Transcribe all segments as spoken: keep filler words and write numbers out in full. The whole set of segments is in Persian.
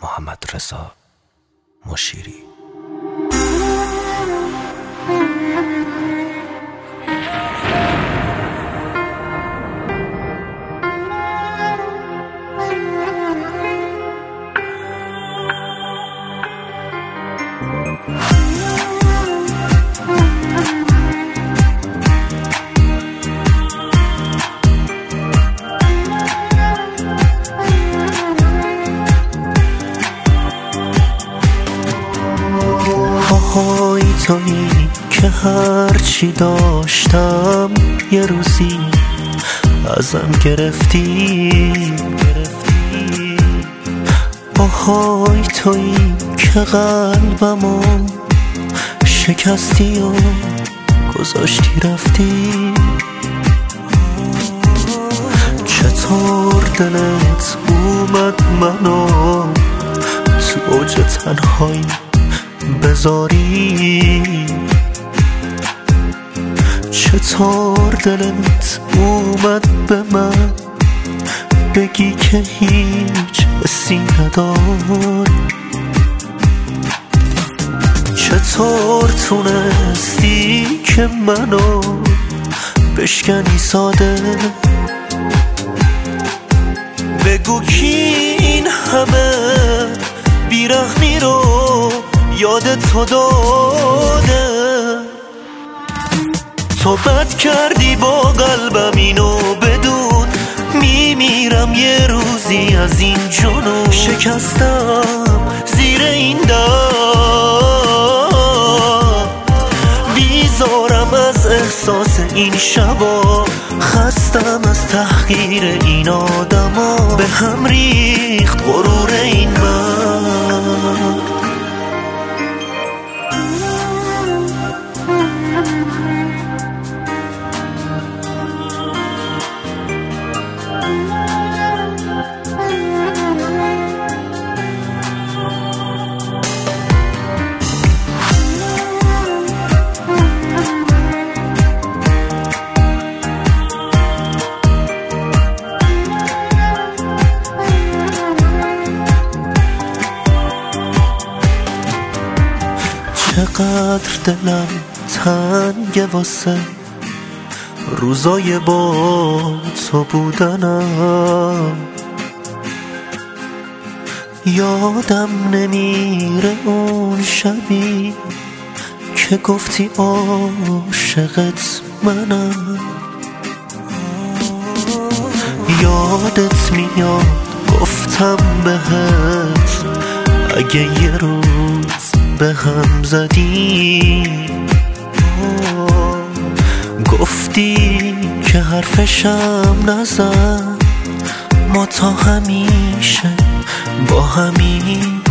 محمدرضا مشیری. آهای تویی که هرچی داشتم یه روزی ازم گرفتی. آهای تویی که قلبمو شکستی و گذاشتی رفتی. چطور دلت اومد منو تو اوج تنهایی بذاری؟ چطور دلت اومد به من بگی که هیچ حسی نداری؟ چطور تونستی که منو بشکنی ساده؟ بگو کی این همه بیرحمی رو یاد تو داده؟ تو بد کردی با قلبم اینو بدون، میمیرم یه روزی از این جنون. شکستم زیر این دار، بیزارم از احساس این شبا، خستم از تحقیر این آدما. به هم ریخت غرور این من. چقدر دلم تنگه واسه روزای با تو بودنم. یادم نمیره اون شبی که گفتی عاشقت منم. یادت میاد گفتم بهت اگه یه روز به هم زدی، گفتی که حرفشم نزن، ما تا همیشه با همین.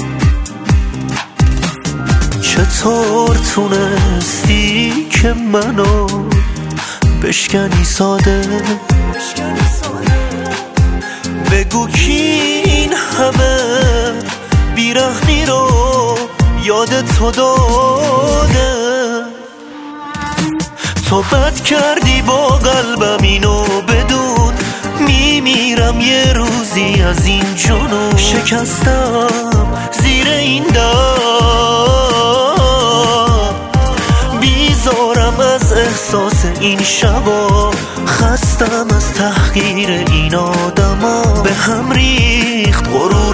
چطور تونستی که منو بشکنی ساده؟ بگو کی این همه بیرحمی رو یاد تو داده؟ تو بد کردی با قلبم اینو بدون، میمیرم یه روزی از این جنون. شکستم زیر این دار، بیزارم از احساس این شبا، خستم از تحقیر این آدما. به هم ریخت غرور